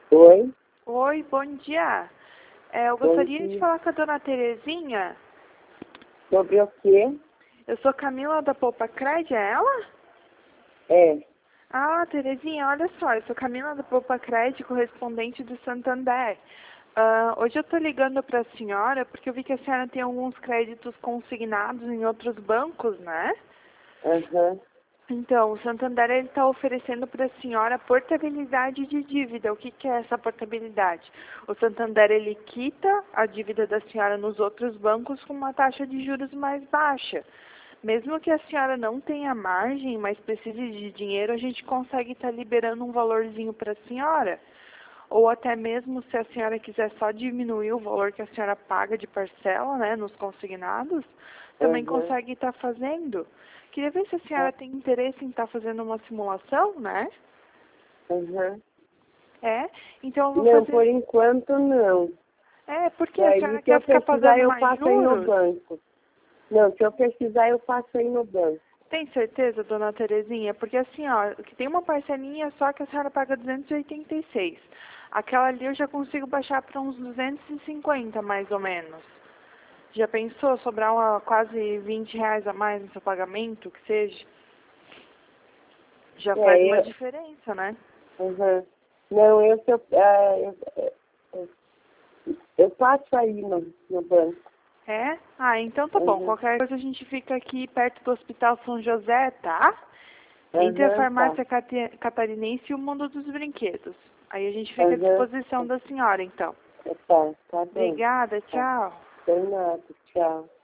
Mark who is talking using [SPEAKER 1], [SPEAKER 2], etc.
[SPEAKER 1] Oi,
[SPEAKER 2] Oi, bom dia. Eu
[SPEAKER 1] bom
[SPEAKER 2] gostaria de
[SPEAKER 1] dia.
[SPEAKER 2] falar com a dona Terezinha.
[SPEAKER 1] Sobre o quê?
[SPEAKER 2] Eu sou Camila da Poupa Cred, é ela?
[SPEAKER 1] É,
[SPEAKER 2] Ah, Terezinha, olha só, eu sou Camila da Poupa Cred, correspondente do Santander. Hoje eu estou ligando para a senhora porque eu vi que a senhora tem alguns créditos consignados em outros bancos, né?
[SPEAKER 1] aham,
[SPEAKER 2] Então, o Santander está oferecendo para a senhora portabilidade de dívida. O que, que é essa portabilidade? O Santander ele quita a dívida da senhora nos outros bancos com uma taxa de juros mais baixa. Mesmo que a senhora não tenha margem, mas precise de dinheiro, a gente consegue estar liberando um valorzinho para a senhora. Ou até mesmo se a senhora quiser só diminuir o valor que a senhora paga de parcela, né, nos consignados, também
[SPEAKER 1] aham,
[SPEAKER 2] consegue estar fazendo. Queria ver se a senhora tem interesse em estar fazendo uma simulação, né?
[SPEAKER 1] aham.
[SPEAKER 2] É? Então eu vou
[SPEAKER 1] Não, por
[SPEAKER 2] fazer.
[SPEAKER 1] enquanto não.
[SPEAKER 2] É, porque a
[SPEAKER 1] Daí,
[SPEAKER 2] senhora
[SPEAKER 1] se eu
[SPEAKER 2] quer ficar
[SPEAKER 1] precisar,
[SPEAKER 2] pagando
[SPEAKER 1] eu
[SPEAKER 2] mais
[SPEAKER 1] passo aí no
[SPEAKER 2] juros?
[SPEAKER 1] banco. Não, se eu precisar, eu passo aí no banco.
[SPEAKER 2] Tem certeza, dona Terezinha? Porque assim, ó, que tem uma parcelinha só que a senhora paga 286. Aquela ali eu já consigo baixar para uns 250, mais ou menos. Já pensou sobrar quase R$ 20 a mais no seu pagamento, que seja? Já faz
[SPEAKER 1] É,
[SPEAKER 2] uma diferença, né?
[SPEAKER 1] aham. Não, eu passo aí no banco.
[SPEAKER 2] É? Ah, então tá bom.
[SPEAKER 1] Aham,
[SPEAKER 2] Qualquer coisa a gente fica aqui perto do Hospital São José, tá? Entre a
[SPEAKER 1] aham, tá.
[SPEAKER 2] farmácia catarinense e o mundo dos brinquedos. Aí a gente fica à
[SPEAKER 1] Aham,
[SPEAKER 2] disposição da senhora, então.
[SPEAKER 1] tá, tá bem.
[SPEAKER 2] Obrigada,
[SPEAKER 1] Tá,
[SPEAKER 2] tchau.
[SPEAKER 1] tem nada, tchau.